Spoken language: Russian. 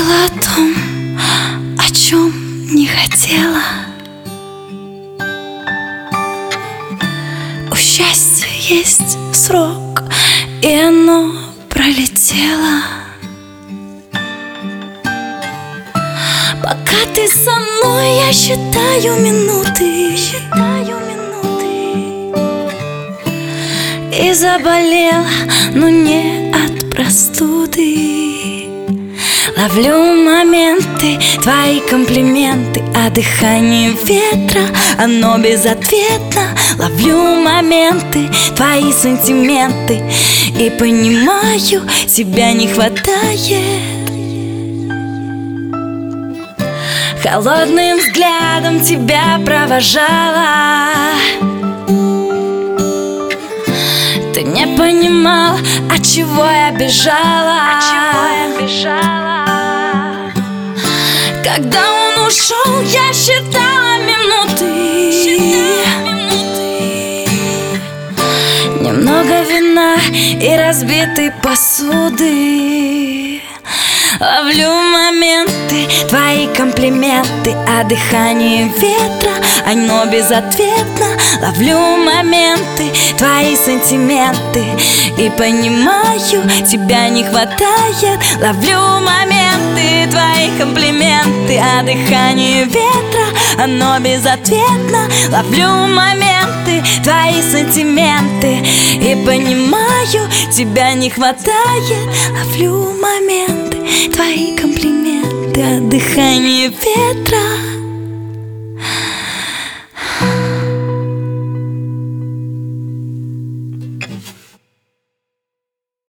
говорила о том, о чем не хотела. У счастья есть срок, и оно пролетело. Пока ты со мной, я считаю минуты, и заболела, но не от простуды. Ловлю моменты, твои комплименты, а дыхание ветра, оно безответно. Ловлю моменты, твои сантименты, и понимаю, тебя не хватает. Холодным взглядом тебя провожала. Ты не понимал, от чего я бежала. Когда он ушел, я считала минуты. Немного вина и разбитой посуды. Ловлю моменты, твои комплименты, а дыхание ветра, оно безответно. Ловлю моменты, твои сантименты, и понимаю, тебя не хватает. Ловлю моменты, твои комплименты, а дыхание ветра, оно безответно. Ловлю моменты, твои сантименты, и понимаю, тебя не хватает. Ловлю моменты, твои комплименты, а дыхание ветра.